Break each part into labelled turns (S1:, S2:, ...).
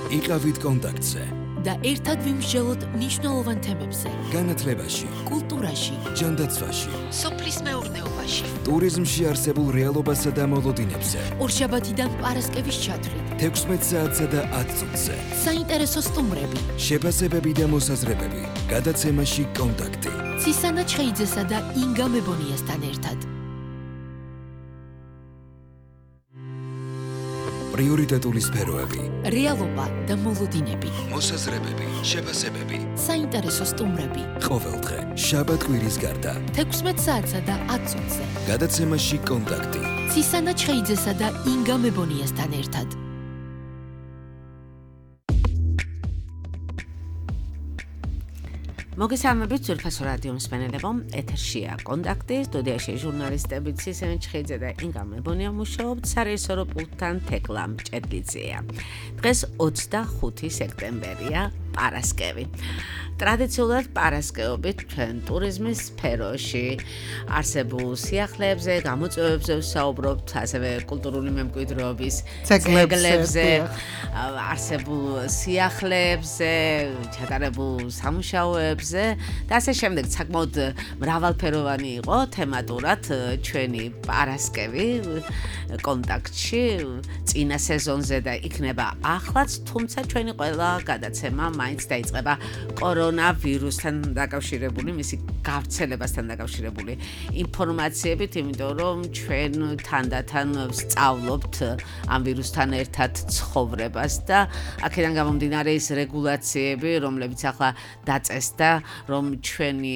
S1: იყავით კონტაქტზე
S2: და ერთად ვიმსჯელოთ მნიშვნელოვან თემებზე.
S1: განათლებაში,
S2: კულტურაში,
S1: ჯანდაცვაში,
S2: სოფლის მეურნეობაში,
S1: ტურიზმში არსებულ რეალობასა და მოლოდინებზე.
S2: ორშაბათიდან პარასკევის ჩათვლით,
S1: 16 საათსა და 10 წუთზე.
S2: საინტერესო სტუმრები,
S1: შეფასებები და მოსაზრებები. გადაცემაში კონტაქტი.
S2: ცისანა ჩხეიძესა და ინგა მებონიასთან ერთად.
S1: პრიორიტეტული სფეროები.
S2: რეალობა და მოლოდინები.
S1: მოსაზრებები, შეფასებები.
S2: საინტერესო სტუმრები.
S1: ყოველდღე, შაბათ-კვირის გარდა.
S2: 16 საათსა და 10 წუთზე.
S1: გადაცემაში კონტაქტი.
S2: ცისანა ჩხეიძესა და ინგა მებონიასთან ერთად.
S3: მოგესალმებით ძვირფასო რადიო მსმენელებო, ეთერშია კონტაქტი, სტუდიაში ჟურნალისტები ცისანა ჩხეიძე და ინგა მებონია მუშაობთ, სარეჟისორო პულტთან თეკლა მჭედლიძეა. დღეს 25 სექტემბერია, პარასკევი. ტრადიციულად პარასკევობით ჩვენ ტურიზმის სფეროში არსებულ სიახლეებზე, გამოწვევებზე ვსაუბრობთ, ასევე კულტურული მემკვიდრეობის ძეგლებზე, არსებულ სიახლეებზე, ჩატარებულ სამუშაოებზე და ასე შემდეგ. საკმაოდ მრავალფეროვანი იყო თემატურად ჩვენი პარასკევი კონტაქტში წინა სეზონზე და იქნება ახლაც, თუმცა ჩვენი ყველა გადაცემა მაინც დაიწყება კორონავირუსთან დაკავშირებული, მისი გავრცელებასთან დაკავშირებული ინფორმაციებით, იმიტომ რომ ჩვენ თანდათან ვსწავლობთ ამ ვირუსთან ერთად ცხოვრებას და აქედან გამომდინარე ის რეგულაციები, რომლებიც ახლა დაწესდა, რომ ჩვენი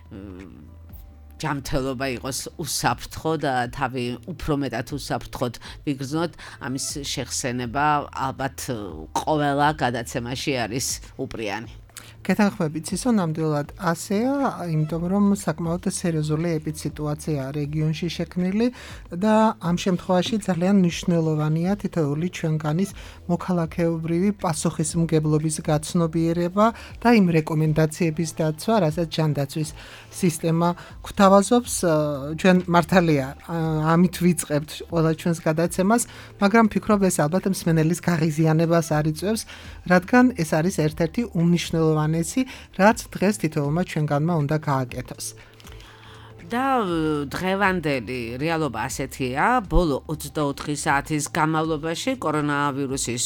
S3: ჯანმრთელობა იყოს უსაფრთხო და თავი უფრო მეტად უსაფრთხოდ ვიგრძნოთ, ამის შეხსენება ალბათ ყველა გადაცემაში არის უპრიანი.
S4: გეთანხმებით ისო ნამდვილად ასეა, იმიტომ რომ საკმაოდ სერიოზული ეპიდსიტუაცია რეგიონში შექმნილი და ამ შემთხვევაში ძალიან მნიშვნელოვანია თითოეული ჩვენგანის მოქალაქეობრივი პასუხისმგებლობის გაცნობიერება და იმ რეკომენდაციების დაცვა, რასაც ჯანდაცვის სისტემა გვთავაზობს. ჩვენ მართალია ამით ვიწყებთ ყველა ჩვენს გადაცემას, მაგრამ ფიქრობ ეს ალბათ მსმენელის გაღიზიანებას არ იწვევს, რადგან ეს არის ერთ-ერთი უმნიშვნელოვანესი, რაც დღეს თითოეულმა ჩვენგანმა უნდა გააკეთოს.
S3: და დღევანდელი რეალობა ასეთია, ბოლო 24 საათის განმავლობაში კორონავირუსის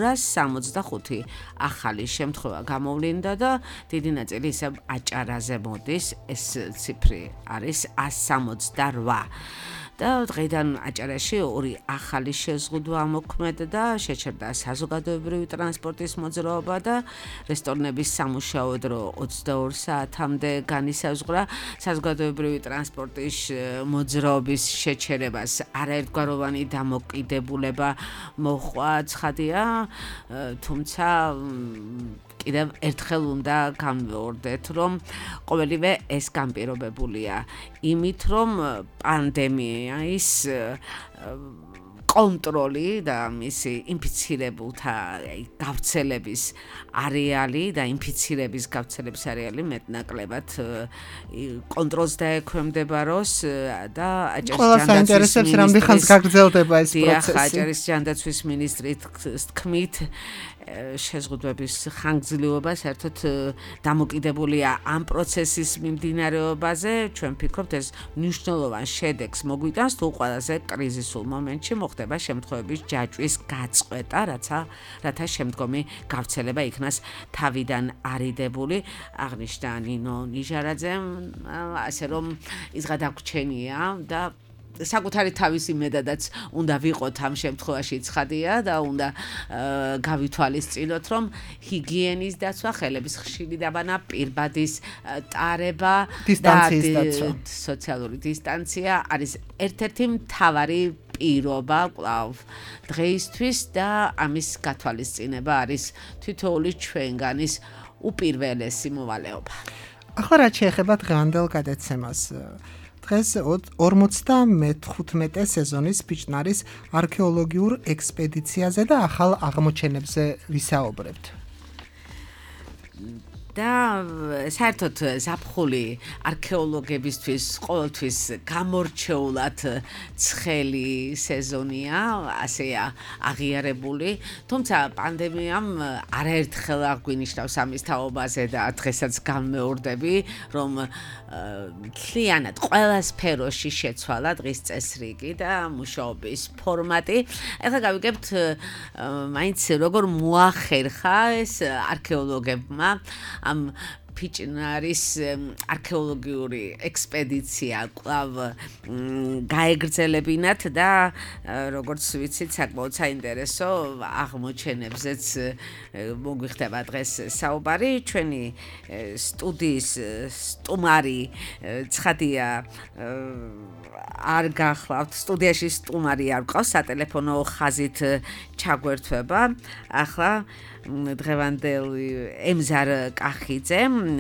S3: 265 ახალი შემთხვევა გამოვლინდა და დიდი ნაწილი ისევ აჭარაზე მოდის, ეს ციფრი არის 168. და დღეიდან აჭარაში 2 ახალი შეზღუდვა მოქმედდა, შეჩერდა საზოგადოებრივი ტრანსპორტის მოძრაობა და რესტორნების სამუშაო დრო 22 საათამდე განისაზღვრა. საზოგადოებრივი ტრანსპორტის მოძრაობის შეჩერებას არაერთგვაროვანი დამოკიდებულება მოჰყვა, ცხადია, თუმცა კიდევ ერთხელ უნდა განვეორდეთ, რომ ყოველივე ეს განპირობებულია იმით, რომ პანდემიის კონტროლი და მისი ინფიცირებულთა გავრცელების არეალი და ინფიცირების გავრცელების არეალი მეტნაკლებად კონტროლს დაექვემდებაროს და
S4: აჭარის ჯანდაცვის რამდენხანს გაგრძელდება ეს პროცესი.
S3: აჭარის ჯანდაცვის მინისტრის თქმით, შეზღუდვების ხანგრძლივობა საერთოდ დამოკიდებულია ამ პროცესის მიმდინარეობაზე. ჩვენ ვფიქრობთ, ეს მნიშვნელოვან შედეგს მოგვიტანს, თუ ყველაზე კრიზისულ მომენტში მოხდება შემთხვევების ჯაჭვის გაწყვეტა, რათა შემდგომი გავრცელება იქნას თავიდან არიდებული. აღნიშნა ნინო ნიჟარაძემ, ასე რომ ის გადაგვრჩენია და საკუთარი თავის იმედადაც უნდა ვიყოთ ამ შემთხვევაში, ცხადია და უნდა გავითვალისწინოთ, რომ ჰიგიენის დაცვა, ხელების ხშირი დაბანა, პირბადის ტარება და სოციალური დისტანცია არის ერთ-ერთი მთავარი პირობა კვლავ დღეისთვის და ამის გათვალისწინება არის თითოეული ჩვენგანის უპირველესი მოვალეობა.
S4: ახლა რაც შეეხება დღევანდელ გადაცემას, დღეს 55 სეზონის ფიჭნარის არქეოლოგიურ ექსპედიციაზე და ახალ აღმოჩენებზე ვისაუბრებთ.
S3: და საერთოდ ზაფხული არქეოლოგებისთვის ყოველთვის გამორჩეულად ცხელი სეზონია, ასეა აღიარებული, თუმცა პანდემიამ არაერთხელ აღვინიშნავს ამის თაობაზე და დღესაც განმეორდები, რომ მთლიანად ყველა სფეროში შეცვალა დღის წესრიგი და მუშაობის ფორმატი. ეხლა გავიგებთ მაინც როგორ მოახერხა ეს არქეოლოგებმა ამ ფიჭნარის არქეოლოგიური ექსპედიცია კვლავ გაეგრძელებინათ და როგორც ვიცით საკმაოდ საინტერესო აღმოჩენებზეც მოგვიხდება დღეს საუბარი ჩვენი სტუდიის სტუმარი ცხადია არ გახლავთ სტუდიაში სტუმარი არ გყავს სატელეფონო ხაზით ჩაგვერთვება ახლა დღევანდელი ემზარ კახიძე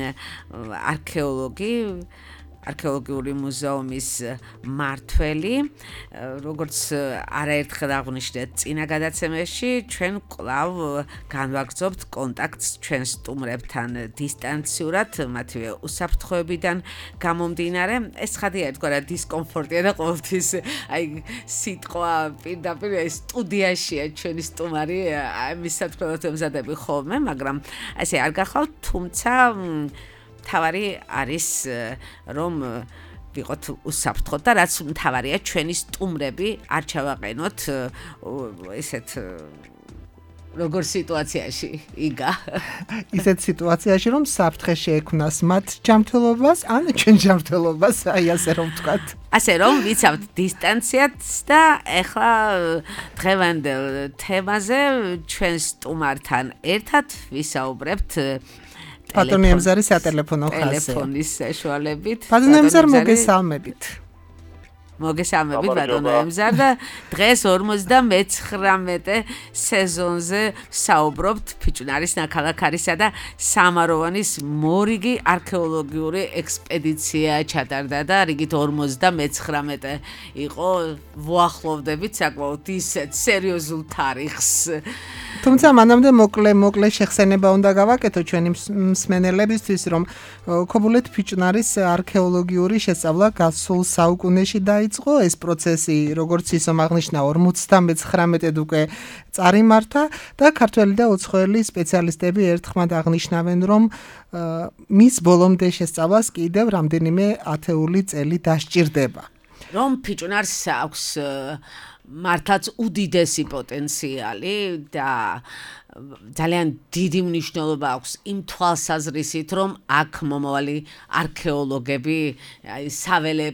S3: არქეოლოგიური მუზეუმის მმართველი როგორც არაერთხელ აღვნიშნეთ წინა გადაცემაში ჩვენ კვლავ განვაგრძობთ კონტაქტს ჩვენ სტუმრებთან დისტანციურად მათივე უსაფრთხოებიდან გამომდინარე ეს ხადია ერთგვარად დისკომფორტია და ყოველთვის აი სიტყვა პირდაპირ სტუდიაშია ჩვენი სტუმარი ამის სათქმელად ემზადები ხოლმე მაგრამ ასე არ გახლავთ თუმცა თავარი არის რომ ვიყოთ უსაფრთხოდ და რაც მთავარია ჩვენი სტუმრები არ ჩავაყენოთ ესეთ როგორ სიტუაციაში იგა
S4: ისეთ სიტუაციაში რომ საფრთხე შეექმნას მათ ჯანმრთელობას ან ჩვენ ჯანმრთელობას აი ასე რომ ვთქვათ
S3: ასე რომ ვიცავთ დისტანციაც და ეხლა დღევანდელ თემაზე ჩვენ სტუმართან ერთად ვისაუბრებთ
S4: ბატონი ემზარი სატელეფონო ხაზზე
S3: ტელეფონის საშუალებით
S4: ბატონი ემზარ მოგესალმებით
S3: ბატონო ემზარ და დღეს 59 სეზონზე საუბრობთ ფიჭვნარის ნაქალაქარისა და სამაროვანის მორიგი არქეოლოგიური ექსპედიცია ჩატარდა და რიგით 59 იყო ვუახლოვდებით საკმაოდ ისეთ სერიოზულ თარიღს
S4: თუმცა მანამდე მოკლე შეხსენება უნდა გავაკეთო ჩვენი მსმენელებისთვის რომ ქობულეთ ფიჭვნარის არქეოლოგიური შესწავლა გასულ საუკუნეში დაიწყო ეს პროცესი როგორც ისომ აღნიშნა 59-ად უკვე წარიმართა და ქართველი და უცხოელი სპეციალისტები ერთხმად აღნიშნავენ რომ მის ბოლომდე შესწავლას კიდევ რამდენიმე ათეული წელი დასჭირდება
S3: რომ ფიჭვნარს აქვს მართლაც უდიდესი პოტენციალი და ძალიან დიდი მნიშვნელობა აქვს იმ თვალსაზრისით, რომ აქ მომავალი არქეოლოგები საველე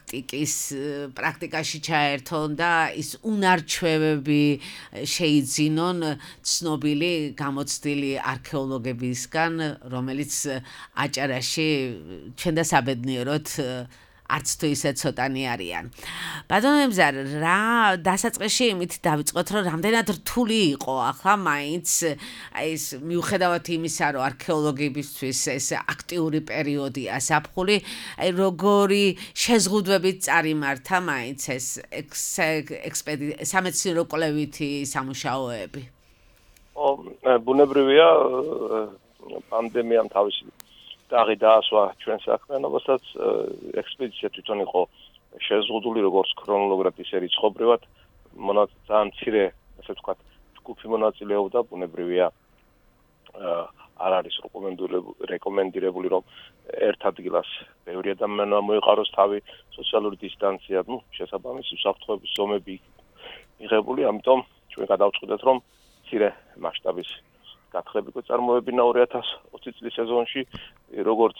S3: პრაქტიკაში ჩაერთონ და ის უნარჩვევები შეიძინონ ცნობილი გამოცდილი არქეოლოგებისგან, რომელიც აჭარაში ჩვენ და საბედნიეროდ არც თუ ისე ცოტანი არიან. ბატონო ემზარ, რა დასაწყისში იმით დავიწყოთ, რომ რამდენად რთული იყო ახლა მაინც ეს მიუხედავად იმისა, რომ არქეოლოგებისთვის ეს აქტიური პერიოდია ზაფხული, აი როგორი შეზღუდვებით წარიმართა მაინც ეს სამეცნიერო კვლევითი სამუშაოები.
S5: ბუნებრივია პანდემიამ თავისი დაღი დაასვა ჩვენ საქმიანობასაც ექსპედიცია თვითონ იყო შეზღუდული როგორც ქრონოლოგიურად ისე რიცხობრივად ძალიან მცირე ასე ვთქვათ ჯგუფი მონაწილეობდა ბუნებრივია არ არის რეკომენდირებული რომ ერთ ადგილას ბევრი ადამიანი მოიყაროს თავი სოციალური დისტანცია შესაბამისი უსაფრთხოების ზომები მიღებული ამიტომ ჩვენ გადავწყვიტეთ რომ მცირე მასშტაბის გათხრები წარმოებინა 2020 წლის სეზონში როგორც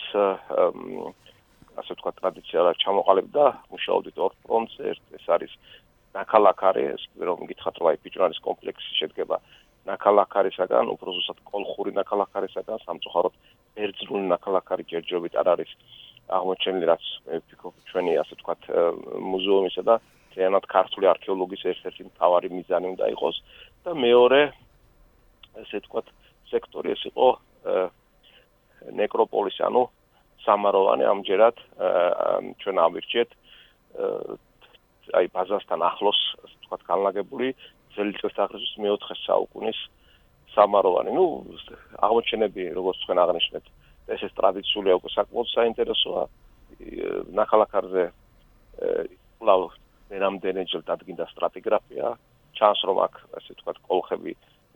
S5: ასე ვთქვათ ტრადიციულად ჩამოყალიბდა მუშაობდით ორ ფრონტზე ეს არის ნაქალაქარი ეს რომ გითხრათ რომ აი ფიჭვნარის კომპლექსი შედგება ნაქალაქარისაგან უფრო ზუსტად კოლხური ნაქალაქარისაგან სამწუხაროდ ბერძნული ნაქალაქარი ჯერჯერობით არ არის აღმოჩენილი რაც ვფიქრობ ჩვენი ასე ვთქვათ მუზეუმისა და თეანად ქართული არქეოლოგიის ერთ-ერთი მთავარი მიზანი უნდა იყოს და მეორე ესე ვთქვათ სექტორი ეს იყო ნეკროპოლისი ანუ სამაროვანი ამჯერად ჩვენ ავირჩიეთ აი ბაზასთან ახლოს ვთქვათ განლაგებული ძველი წელთაღრიცხვის მე-4 საუკუნის სამაროვანი. აღმოჩენები როგორც თქვენ აღნიშნეთ ეს ტრადიციულია უკვე საკმაოდ საინტერესოა ნახალახარზე კვლავ რამდენჯერ დადგინდა სტრატიგრაფია ჩანს რომ აქ ასე ვთქვათ კოლხები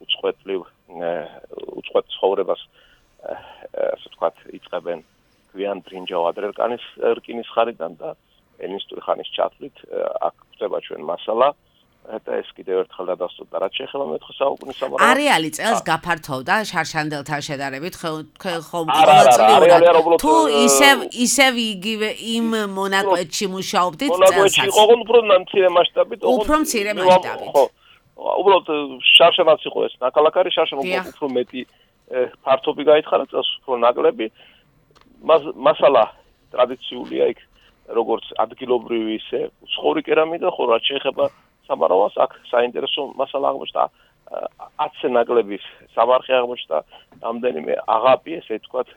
S5: უწყვეტ ცხოვრებას ასე ვთქვათ იწყებენ გვიან ბრინჯაო რკინის ხარიდან და ელინისტური ხანის ჩათვლით აქ ხდება ჩვენ მასალა და ეს კიდევ ერთხელ გადავსვით და რაც შეეხება მე-4 საუკუნის სამარავა
S3: არეალი წელს გაფართოვდა შარშანელთან შედარებით ხომ ყოველწლიურად თუ ისევ იგივე იმ მონაკვეთში მუშაობდით
S5: მონაკვეთში იყო უფრო მცირე მასშტაბით ხო უბრალოდ შარშანაც იყო ეს ნაკალაკარი შარშან უფრო მეტი ფართობი გაითხარა წელს უფრო ნაკლები მასალა ტრადიციულია იქ როგორც ადგილობრივი ისე უცხოური კერამიკა ხო რაც შეეხება სამარავას აქ საინტერესო მასალა აღმოჩნდა 10-ზე ნაკლების სამარხი აღმოჩნდა რამდენიმე აღაპი ესე ვთქვათ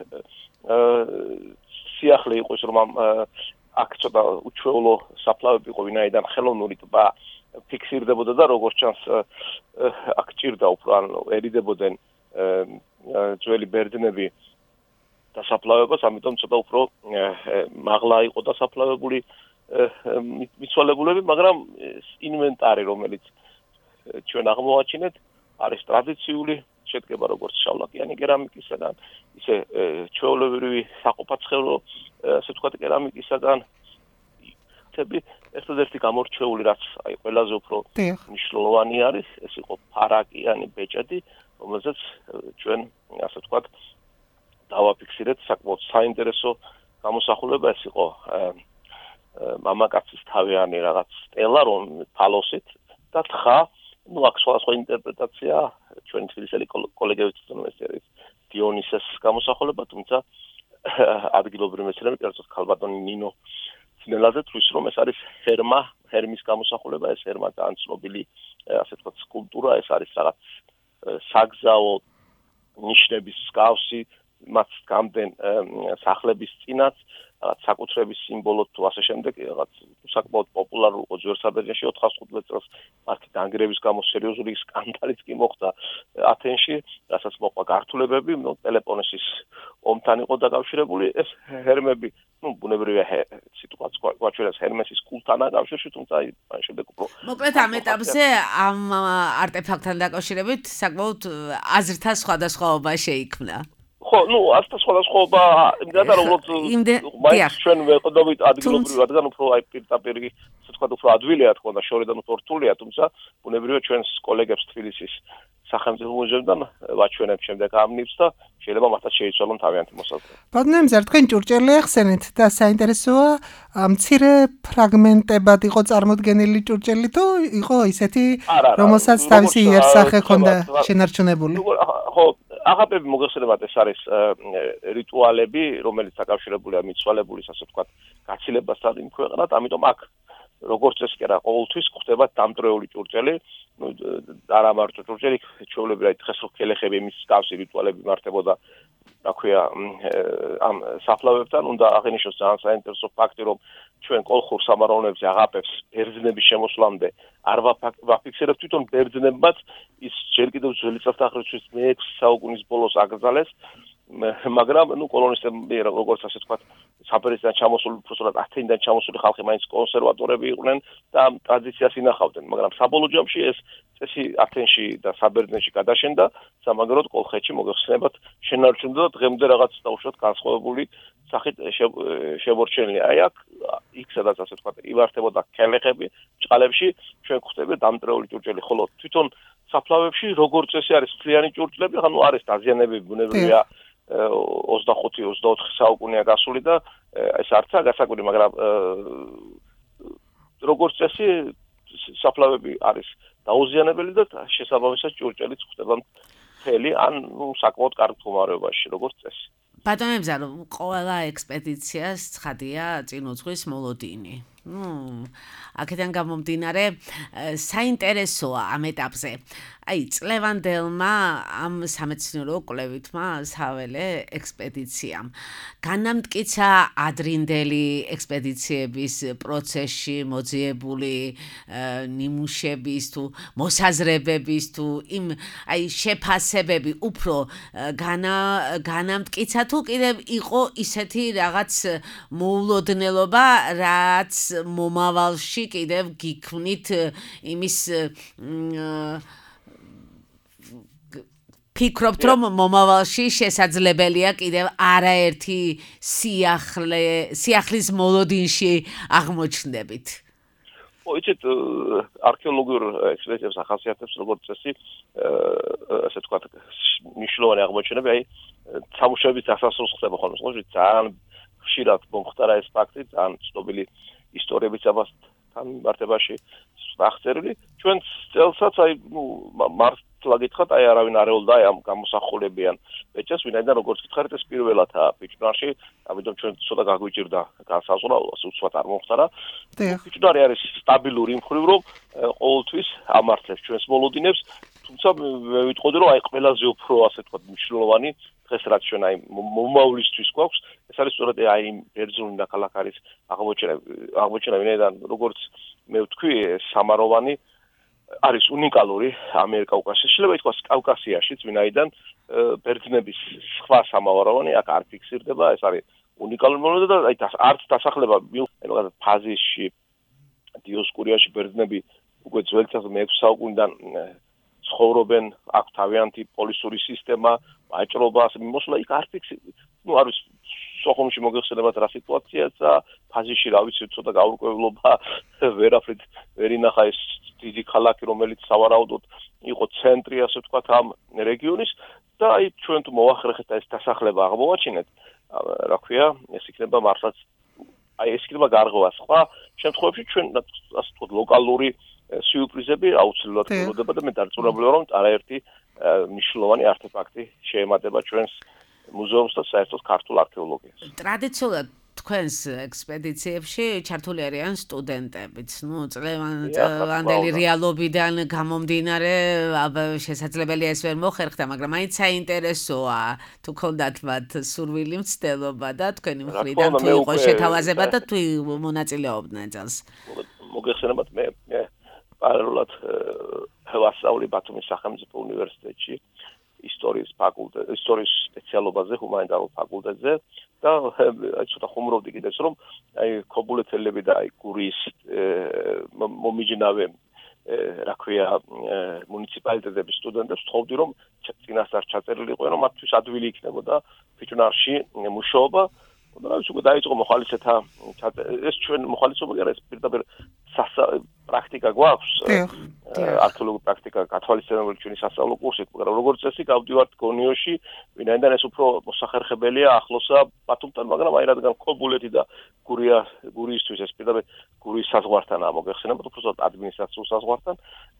S5: სიახლე იყო ის რომ აქ ცოტა უჩვეულო საფლავები იყო ვინაიდან ხელოვნური ტბა ფიქსირდებოდა და როგორც ჩანს აქ ჭირდა უფრო ანუ ერიდებოდნენ ძველი ბერძნები დასაფლავებას ამიტომ ცოტა უფრო მაღლა იყო დასაფლავებული მიცვალებულები, მაგრამ ინვენტარი, რომელიც ჩვენ აღმოვაჩინეთ, არის ტრადიციული, შედგება როგორც შავლაკიანი კერამიკისაგან, ისე ჩვეულებრივი საყოფაცხოვრო, ასე ვთქვათ, კერამიკისაგან. ერთადერთი გამორჩეული, რაც აი ყველაზე უფრო მნიშვნელოვანი არის, ეს იყო ფარაკიანი ბეჭედი, რომელზეც ჩვენ, ასე ვთქვათ, დავაფიქსირეთ საკმაოდ საინტერესო გამოსახულება, ეს იყო მამაკაცის თავიანი რაღაც სტელა რომ ფალოსით და თხა, ну აქ სხვადასხვა ინტერპრეტაცია ჩვენი თბილისელი კოლეგები თვითონ ეს არის დიონისეს გამოსახულება, თუმცა ადგილობრივი მეცნიერები, კერძოდ ქალბატონი ნინო ძნელაძე თვლის რომ ეს არის ჰერმის გამოსახულება, ეს ჰერმა ძალიან ცნობილი ასე ვთქვათ სკულპტურა, ეს არის რაღაც საგზაო ნიშნების მსგავსი მათ გამდენ სახლების წინაც რაღაც საკუთრების სიმბოლოდ თუ ასე შემდეგ რაღაც საკმაოდ პოპულარულ იყო ძვერსაბერძნეთში 415 წელს მათი დანგრევის გამო სერიოზული სკანდალიც კი მოხდა ათენში, რასაც მოყვა გართულებები, პელოპონესის ომთან იყო დაკავშირებული ეს ჰერმები, ბუნებრივია სიტუაცია გვაჩვენებს ჰერმესის კულტთან დაკავშირებით, თუმცა ამ შემდეგ უფრო
S3: მოკლედ ამ ეტაპზე ამ არტეფაქტთან დაკავშირებით საკმაოდ აზრთა სხვადასხვაობა შეიქმნა.
S5: ხო, ასთა სხვადასხვაობა იმდენად რომ მაინც ჩვენ ვეყდებით ადგილობრივ რადგან უფრო აი პირდაპირ ასე ვთქვათ უფრო ადვილია თქო და შორიდან უფრო რთულია, თუმცა ბუნებრივია ჩვენს კოლეგებს თბილისის სახელმწიფო მუზეუმიდან ვაჩვენებ შემდეგ ამ ნივთს და შეიძლება მათაც შეიცვალონ თავიანთი მოსაზრება.
S4: ბატონო, თქვენ ჭურჭელი ახსენეთ და საინტერესოა მცირე ფრაგმენტებად იყო წარმოდგენილი ჭურჭელი თუ იყო ისეთი რომელსაც თავისი იერსახე ჰქონდა შენარჩუნებული?
S5: ხო აღაპები მოგეხსენებათ ეს არის რიტუალები, რომელიც დაკავშირებულია მიცვალებულის ასე ვთქვათ გაცილებასთან იმ ქვეყნად, ამიტომ აქ როგორც ეს კი არა ყოველთვის ხდება დამტრეული ჭურჭელი, არა მარტო ჭურჭელი, ჩვეულებრივი დღესროქელეხები იმის მსგავსი რიტუალები მართებოდა რა ქვია ამ საფლავებთან, უნდა აღინიშნოს ძალიან საინტერესო ფაქტი, რომ ჩვენ კოლხურ სამაროვნებზე აღაპებს ბერძნების შემოსვლამდე არ ვაფიქსირებთ თვითონ ბერძნებმაც ის ჯერ კიდევ ძველი წელთაღრიცხვის მე-6 საუკუნის ბოლოს აკრძალეს, მაგრამ კოლონისტები როგორც ასე ვთქვათ საბერძნეთიდან ჩამოსული უბრალოდ ათენიდან ჩამოსული ხალხი მაინც კონსერვატორები იყვნენ და ამ ტრადიციას ინახავდნენ, მაგრამ საბოლოო ჯამში ეს წესი ათენში და საბერძნეთში გადაშენდა, სამაგეროდ კოლხეთში მოგეხსენებათ შენარჩუნდა და დღემდე რაღაც დაუშვათ განსხვავებული სახით შემორჩენილია. აი აქ იქ სადაც ასე ვთქვათ ივართებოდა ქელეხები ჭყალებში, ჩვენ გვხვდება დამტრეული ჭურჭელი, ხოლო თვითონ საფლავებში როგორც წესი არის მთლიანი ჭურჭლები, ანუ არის დაზიანებები ბუნებრივია 25-24 საუკუნეა გასული და ეს არცა გასაკვირი, მაგრამ როგორც წესი საფლავები არის დაუზიანებელი და შესაბამისად ჭურჭელიც ხდება მთელი ან საკმაოდ კარგ მდგომარეობაში როგორც წესი.
S3: ბატონებზა რომ ყველა ექსპედიციას ცხადია წინ უძღვის მოლოდინი. აქედან გამომდინარე საინტერესოა ამ ეტაპზე. აი წლევანდელმა ამ სამეცნიერო კვლევითმა საველე ექსპედიციამ განამტკიცა ადრინდელი ექსპედიციების პროცესში მოძიებული ნიმუშების თუ მოსაზრებების თუ იმ აი შეფასებები უფრო განამტკიცა თუ კიდევ იყო ისეთი რაღაც მოულოდნელობა რაც მომავალში კიდევ გიქმნით იმის ფიქრობთ რომ მომავალში შესაძლებელია კიდევ არაერთი სიახლის მოლოდინში აღმოჩნდებით.
S5: იცით არქეოლოგიურ ექსპედიციებს ახასიათებს როგორც წესი ასე თქვა მნიშვნელოვანი აღმოჩენები აი სამუშაოების დასასრულს ხდება ხოლმე სწორედ ძალიან ხშირად მომხდარა ეს ფაქტი ძალიან ცნობილი ისტორიებიც ამასთან მიმართებაში აღწერილი ჩვენ წელსაც აი მართლა გითხრათ აი არავინ არ ეულდა აი ამ გამოსახულებიან ბეჭას ვინაიდან როგორც გითხარით ეს პირველადაა ფიჭვნარში ამიტომ ჩვენ ცოტა გაგვიჭირდა განსაზღვრა უცბად არ მომხდარა ფიჭვნარი არის სტაბილური იმ მხრივ რომ ყოველთვის ამართლებს ჩვენს მოლოდინებს თუმცა მე ვიტყოდი რომ აი ყველაზე უფრო ასე თქვა მნიშვნელოვანი დღეს რაც ჩვენ აი მომავლისთვის გვაქვს ეს არის სწორედ აი ბერძნული ნაქალაქარის აღმოჩენა ვინაიდან როგორც მე ვთქვი სამაროვანი არის უნიკალური ამიერკავკასიაში შეიძლება ითქვას კავკასიაშიც ვინაიდან ბერძნების სხვა სამაროვანი აქ არ ფიქსირდება ეს არის უნიკალური მომენტი და აი არც დასახლება რაღაც ფაზისში დიოსკურიაში ბერძნები უკვე ძველი მე-6 საუკუნიდან ცხოვრობენ აქ თავიანთი პოლისური სისტემა აჭრობა მოსვლა იქ არ ფიქსირდება ნუ არის სოხუმში მოგეხსენებათ რა სიტუაციაა ფაზისში რა ვიცი ცოტა გაურკვევლობა ვერაფრით ვერ ინახა ეს დიდი ქალაქი რომელიც სავარაუდოდ იყო ცენტრი ასე ვთქვათ ამ რეგიონის და აი ჩვენ თუ მოვახრეხეთ ეს დასახლება აღმოვაჩინეთ რა ქვია ეს იქნება მართლაც აი ეს იქნება გარღვევა სხვა შემთხვევებში ჩვენ ასე ვთქვათ ლოკალური სიურპრიზები აუცილებლად გულდება და მე დარწმუნებული ვარ რომ არაერთი მნიშვნელოვანი არტეფაქტი შეემატება ჩვენს მუზეუმს და საერთოდ ქართულ არქეოლოგიას.
S3: ტრადიციულად თქვენს ექსპედიციებში ჩართული არიან სტუდენტებიც. ნუ წლევანდელი რეალობიდან გამომდინარე შესაძლებელია ეს ვერ მოხერხდა, მაგრამ მაინც საინტერესოა თუ ქონდათ მათ სურვილი მცდელობა და თქვენი მხრიდან თუ იყო შეთავაზება და თუ მონაწილეობდნენ წელს.
S5: მოგეხსენებათ მე პარალელურად ვასწავლი ბათუმის სახელმწიფო უნივერსიტეტში ისტორიის სპეციალობაზე ჰუმანიტარულ ფაკულტეტზე და აი ცოტა ხუმრობდი კიდეც რომ აი ქობულეთელები და აი გურიის მომიჯნავე რა ქვია მუნიციპალიტეტების სტუდენტებს ვთხოვდი რომ წინასწარ ჩაწერილი იყვნენ რომ მათთვის ადვილი იქნებოდა ფიჭვნარში მუშაობა და ის უკვე დაიწყო მოხალისეთა ეს ჩვენ მოხალისეობა არა ეს პირდაპირ პრაქტიკა გვაქვს არქეოლოგიური პრაქტიკა გათვალისწინებული ჩვენი სასწავლო კურსით მაგრამ როგორც წესი გავდივართ გონიოში ვინაიდან ეს უფრო მოსახერხებელია ახლოსა ბათუმთან მაგრამ აი რადგან ქობულეთი და გურიისთვის ეს პირდაპირ გურიის საზღვართანაა მოგეხსენებათ უფრო ადმინისტრაციულ საზღვართან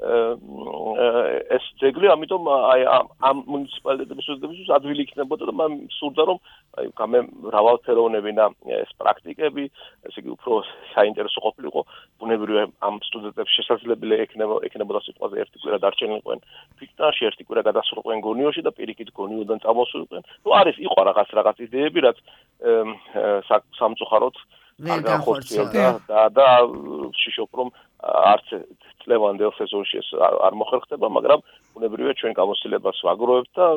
S5: ეს ძეგლი ამიტომ აი ამ მუნიციპალიტეტების სტუდენტებისთვის ადვილი იქნებოდა და მან სურდა რომ აი მრავალფეროვნებინა ეს პრაქტიკები ესე იგი უფრო საინტერესო ყოფილიყო ბუნებრივია ამ სტუდენტებს შესაძლებელი ექნებოდა სიტყვაზე ერთი კვირა დარჩენილიყვენ ფიჭვნარში ერთი კვირა გადასულიყვენ გონიოში და პირიქით გონიოდან წამოსულიყვენ ნუ იყო რაღაც იდეები რაც სამწუხაროდ არ განხორციელდა და ვშიშობ რომ არც წლევანდელ სეზონში ეს არ მოხერხდება მაგრამ ბუნებრივია ჩვენ გამოცდილებას ვაგროვებთ და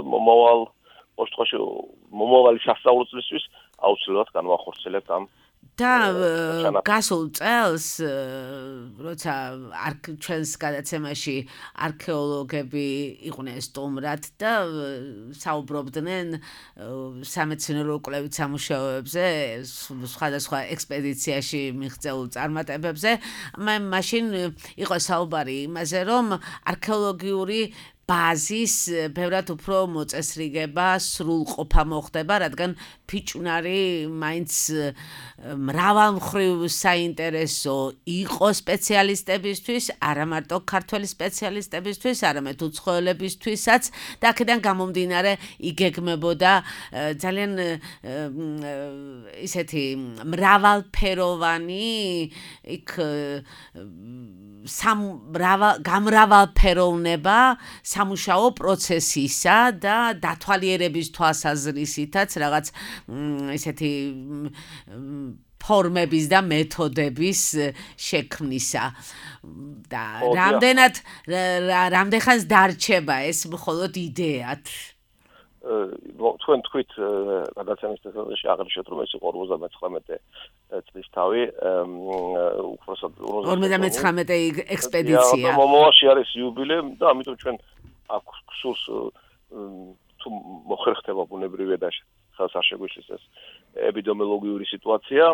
S5: მომავალი სასწავლო წლისთვის აუცილებლად განვახორციელებთ ამ
S3: და გასულ წელს როცა ჩვენს გადაცემაში არქეოლოგები იყვნენ სტუმრად და საუბრობდნენ სამეცნიერო კვლევით სამუშაოებზე სხვადასხვა ექსპედიციაში მიღწეულ წარმატებებზე მაშინ იყო საუბარი იმაზე რომ არქეოლოგიური ბაზის ბევრად უფრო მოწესრიგება სრულყოფა მოხდება, რადგან ფიჭვნარი მაინც მრავალმხრივ საინტერესო იყო სპეციალისტებისთვის, არა მარტო ქართველი სპეციალისტებისთვის, არამედ უცხოელებისთვისაც და აქედან გამომდინარე იგეგმებოდა ძალიან ისეთი მრავალფეროვანი გამრავალფეროვნება სამუშაო პროცესისა და დათვალიერების თვალსაზრისითაც რაღაც ესეთი ფორმების და მეთოდების შექმნისა და რამდენხანს დარჩება ეს მხოლოდ იდეად
S5: თქვენ თქვით გადაცემის დასაწყისში აღნიშნეთ რომ ეს იყო 59 წლის თავი უпросад
S3: 59 ექსპედიცია
S5: მომავალში არის იუბილე და ამიტომ ჩვენ აქ სურს თუ მოხერხდება ბუნებრივია და ხელსაშეგვიშლის ეს ეპიდემიოლოგიური სიტუაცია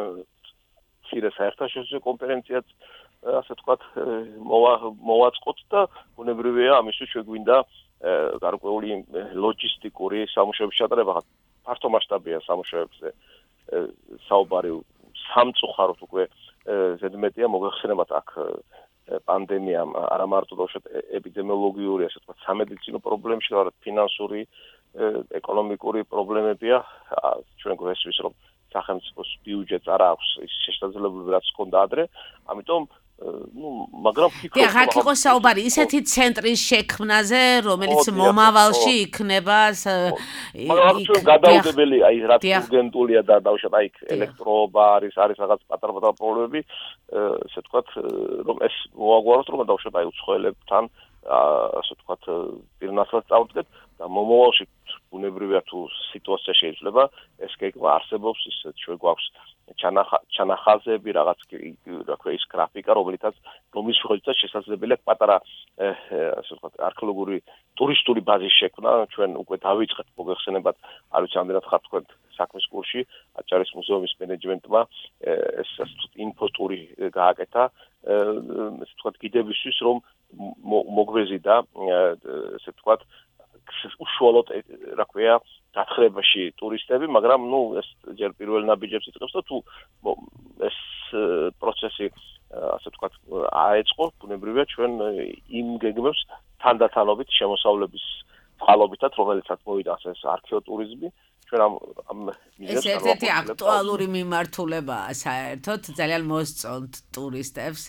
S5: ცირე საერთაშორისო კონფერენციაც ასე ვთქვათ მოვაწყოთ და ბუნებრივია ამისთვის შეგვინდა გარკვეული ლოჯისტიკური სამუშაოების ჩატარება ფართო მასშტაბიან სამუშაოებზე საუბარი სამწუხაროდ უკვე ზედმეტია მოგეხსენებათ აქ პანდემიამ არა მარტო ბავშვად ეპიდემიოლოგიური ასე ვთქვათ სამედიცინო პრობლემები მაგრამ ფინანსური ეკონომიკური პრობლემებია ჩვენ გვესვის რომ სახელმწიფოს ბიუჯეტს არ აქვს ის შესაძლებლობა რაც ჰქონდა ადრე ამიტომ მაგრამ
S3: ფიქრობ რა იყო საუბარი ისეთი ცენტრის შექმნაზე რომელიც მომავალში იქნება
S5: მაგრამ გადაუდებელი აი რაც urgentულია და დავშოთ აი ელექტროობა არის რაღაც პატარ-პატარა პრობლემები ესე ვთქვათ რომ ეს მოაგვაროთ რომ დავშოთ აი უცხოელებთან ასე ვთქვათ პირნასაც წავდგეთ და მომავალში ბუნებრივია თუ სიტუაცია შეიძლება ეს გეგმა არსებობს ის ჩვენ გვაქვს ჩანახაზები რაღაც რა ქვია ის გრაფიკა რომლითაც რომლის მიხედვითაც შესაძლებელია პატარა ასე ვთქვათ არქეოლოგიური ტურისტული ბაზის შექმნა ჩვენ უკვე დავიწყეთ მოგეხსენებათ არ ვიცი ამდენად ხართ თქვენ საქმის კურსში აჭარის მუზეუმის მენეჯმენტმა ეს ინფოტური გააკეთა ასე ვთქვათ გიდებისთვის რომ მოგვეზიდა ასე ვთქვათ უშუალოდ რა ქვია გათხრებაში ტურისტები, მაგრამ ეს ჯერ პირველ ნაბიჯებს იწყებს და თუ ეს პროცესი ასე ვთქვათ აეწყო, ბუნებრივია ჩვენ იმ გეგმებს თანდათანობით შემოსავლების წყალობითაც, რომელიცაც მოვიდა ეს არქეოტურიზმი, ჩვენ ამ
S3: ეს ერთ-ერთი აქტუალური მიმართულებაა საერთოდ, ძალიან მოსწონთ ტურისტებს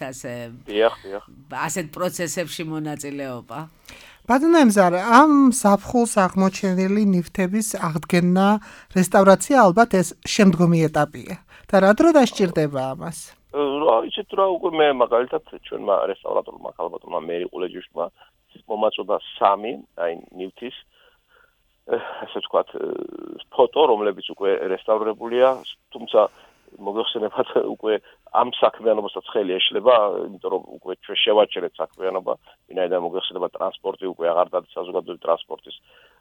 S3: ასეთ პროცესებში მონაწილეობა.
S4: ბატონო ემზარ, ამ ზაფხულს აღმოჩენილი ნივთების აღდგენა, რესტავრაცია ალბათ ეს შემდგომი ეტაპია. და რა დრო დასჭირდება ამას?
S5: იცით რა უკვე მე მაგალითად ჩვენმა რესტავრატორმა ხალბატონმა მერიყულეჯიშმა მომაწოდა 3 აი ნივთის ასე ვთქვათ ფოტო, რომლებიც უკვე რესტავრებულია, თუმცა მოგეხსენებათ უკვე ამ საქმიანობასაც ხელი ეშლება, იმიტომ რომ უკვე ჩვენ შევაჩერეთ საქმიანობა, ვინაიდან მოგეხსენებათ ტრანსპორტი უკვე აღარ დადის საზოგადოებრივი ტრანსპორტის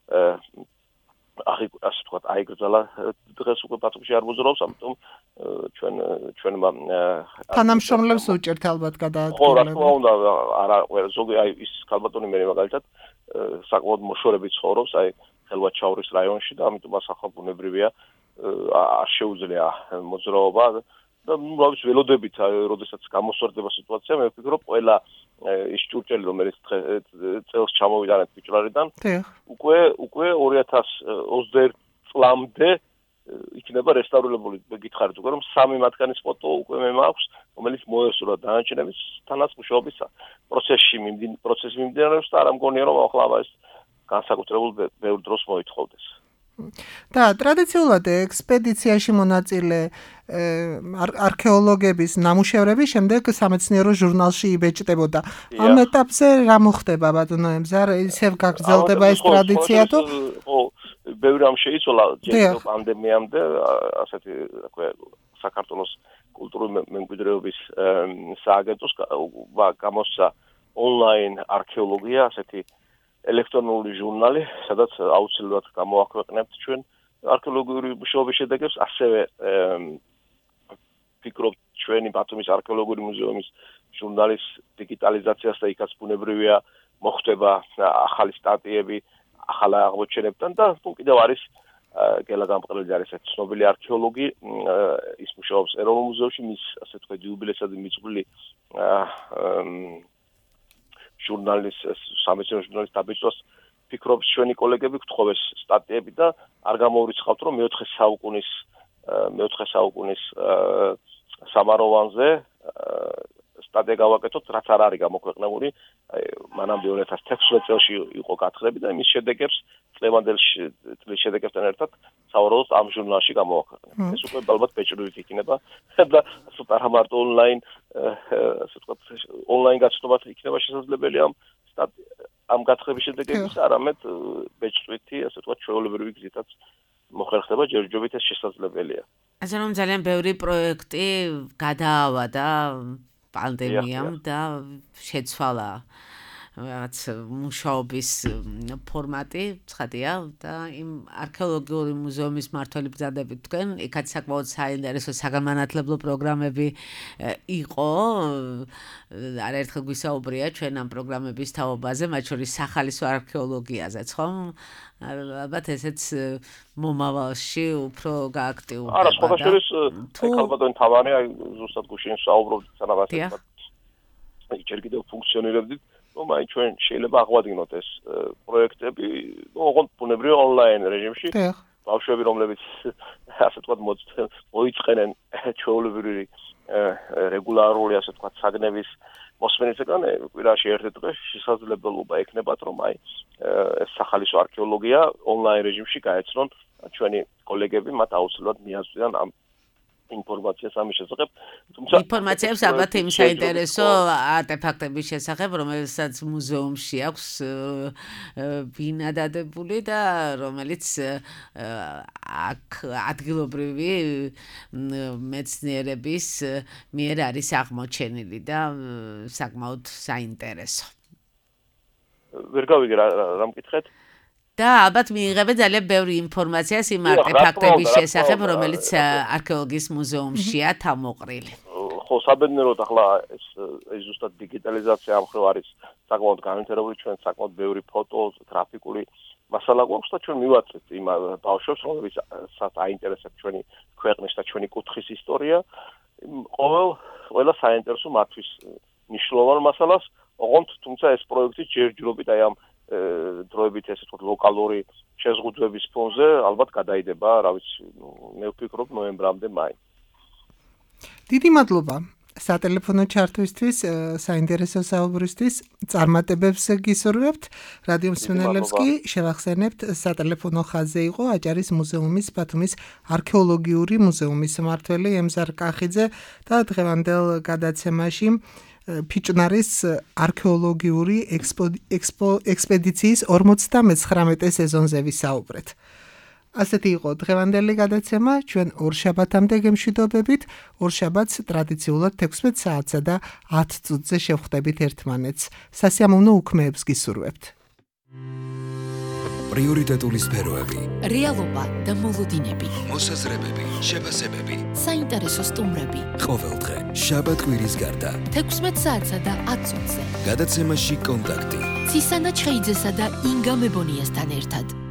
S5: ასე ვთქვათ აიგრძალა დღეს უკვე პატრონში არ მოძრაობს, ამიტომ ჩვენმა
S4: თანამშრომლებს უჭერთ ალბათ გადაადგილება.
S5: ხო, რა თქმა უნდა, არა ზოგი აი ის ქალბატონი მე მაგალითად საკმაოდ მოშორებით ცხოვრობს, აი ხელვაჩაურის რაიონში და ამიტომ მას ახლა ბუნებრივია არ შეუძლია მოძრაობა და რა ვიცი ველოდებით როდესაც გამოსვარდება სიტუაცია მე ვფიქრობ ყველა ის ჭურჭელი რომელიც წელს ჩამოვიდანეთ ბიჭლარიდან უკვე 2021 წლამდე იქნება რესტავრირებული გითხარით უკვე რომ 3 მათგანის ფოტო უკვე მე მაქვს რომელიც მოესურვა დანარჩენების თანაც მუშაობის პროცესი მიმდინარეობს და არ მგონია რომ ახლა ეს განსაკუთრებულ ბევრ დროს მოითხოვდეს
S4: და ტრადიციულად ექსპედიციაში მონაწილე არქეოლოგების ნამუშევრები შემდეგ სამეცნიერო ჟურნალში იბეჭდებოდა. ამ ეტაპზე რა მოხდება ბატონო ემზარ? ისევ გაგრძელდება ეს ტრადიცია თუ
S5: ბევრი რამ შეიცვალა ჯერ პანდემიამდე, ასეთი რა ქვია საქართველოს კულტურული მემკვიდრეობის სააგენტოს გამოსცა ონლაინ არქეოლოგია, ასეთი ელექტრონული ჟურნალი, სადაც აუცილებლად გამოაქვეყნებთ ჩვენ არქეოლოგიური მუშაობის შედეგებს, ასევე ფიქრობ ჩვენი ბათუმის არქეოლოგიური მუზეუმის ჟურნალის დიგიტალიზაციას და იქაც ბუნებრივია მოხდება ახალი სტატიები, ახალი აღმოჩენებთან და კიდევ არის გელა გამყრელი არის ეს ცნობილი არქეოლოგი, ის მუშაობს ეროვნულ მუზეუმში, მის ასე ვთქვათ იუბილეისადმი მიწყვლილი ჟურნალის სამეცნიერო ჟურნალის დაბეჭდას ფიქრობ ჩვენი კოლეგები გთხოვეს სტატიები და არ გამოურიცხავთ რომ მე-4 საუკუნის სამაროვანზე სტატია გავაკეთოთ, რაც არ არის გამოქვეყნებული. მანამდე 2016 წელს იყო გათხრები და იმის შედეგებს წლევანდელ წლის შედეგებთან ერთად სავარაუდოდ ამ ჟურნალში გამოვაქვეყნებთ. ეს უკვე ალბათ ბეჭდვით იქნება და სუპერ მარტო ონლაინ ასე ვთქვათ ონლაინ გაცნობად იქნება შესაძლებელი ამ გათხრების შედეგების, არამედ ბეჭდვითი, ასე ვთქვათ, ჩვეულებრივი გზითაც მოხერხდება, ჯერჯერობით ეს შესაძლებელია.
S3: ასე რომ ძალიან ბევრი პროექტი გადაავადა პანდემიამ და შეცვალა რაღაც მუშაობის ფორმატი, ცხადია და იმ არქეოლოგიური მუზეუმის მმართველი ბრძანდებით თქვენ, იქაც საკმაოდ საინტერესო საგანმანათლებლო პროგრამები იყო. არაერთხელ გვისაუბრია ჩვენ ამ პროგრამების თაობაზე, მათ შორის სახალისო არქეოლოგიაზეც, ხომ? ალბათ ესეც მომავალში უფრო გააქტიურდება.
S5: არა, სხვა შორის ალბათ თავარი ზუსტად გუშინ საუბრობთ სანამ ასე ჯერ კიდევ ფუნქციონირებდით. მაინც ჩვენ შეიძლება აღვადგინოთ ეს პროექტები, ოღონდ ბუნებრივი ონლაინ რეჟიმში. ბავშვები, რომლებიც ასე ვთქვათ მოიწყენენ ჩვეულებრივი რეგულარული ასე ვთქვათ საგნების მოსმენისგან, კვირაში ერთ დღე შესაძლებლობა ექნებათ, რომ ეს სახალისო არქეოლოგია ონლაინ რეჟიმში გაეცნონ ჩვენი კოლეგები, მათ აუცილებლად მიაწვდიან ამ ინფორმაციას ამის შესახებ.
S3: თუმცა ინფორმაციებს ალბათ იმ საინტერესო არტეფაქტების შესახებ, რომელსაც მუზეუმში აქვს ბინადადებული და რომელიც აქ ადგილობრივი მეცნიერების მიერ არის აღმოჩენილი და საკმაოდ საინტერესო.
S5: ვერ გავიგე რა მკითხეთ?
S3: და ალბათ მიიღებენ ძალიან ბევრი ინფორმაციას იმ არტეფაქტების შესახებ, რომელიც არქეოლოგიის მუზეუმშია თავმოყრილი.
S5: ხო, საბედნიეროდ ახლა ეს ზუსტად დიგიტალიზაცია ამ მხრივ არის საკმაოდ განვითარებული, ჩვენ საკმაოდ ბევრი ფოტო, გრაფიკული მასალა გვაქვს და ჩვენ მივაწვით იმ ბავშვებს, რომლებსაც აინტერესებს ჩვენი ქვეყნის და ჩვენი კუთხის ისტორია, ყველა საინტერესო მათთვის მნიშვნელოვან მასალას, ოღონდ თუმცა ეს პროექტი ჯერჯერობით აი ამ დროებით ესე ვთქვათ ლოკალური შეზღუდვების ფონზე ალბათ გადაიდება, რა ვიცი, მე ვფიქრობ ნოემბრამდე მაინც.
S4: დიდი მადლობა სატელეფონო ჩართვისთვის, საინტერესო საუბრისთვის, წარმატებებს გისურვებთ. რადიო მსმენელებს კი შევახსენებთ, სატელეფონო ხაზზე იყო აჭარის მუზეუმის ბათუმის არქეოლოგიური მუზეუმის მმართველი ემზარ კახიძე და დღევანდელ გადაცემაში ფიჭნარის არქეოლოგიური ექსპედიციის 59 სეზონზე ვისაუბრეთ. ასეთი იყო დღევანდელი გადაცემა, ჩვენ ორშაბათამდე გემშვიდობებით, ორშაბათს ტრადიციულად 16 საათსა და 10 წუთზე შევხვდებით ერთმანეთს. სასიამოვნო უქმეებს გისურვებთ.
S1: პრიორიტეტული სფეროები,
S2: რეალობა და მოლოდინები,
S1: მოსაზრებები, შეფასებები,
S2: საინტერესო სტუმრები.
S1: ყოველდღე, შაბათ-კვირის გარდა,
S2: 16 საათსა და 10 წუთზე.
S1: გადაცემაში კონტაქტი.
S2: ცისანა ჩხეიძესა და ინგა მებონიასთან ერთად.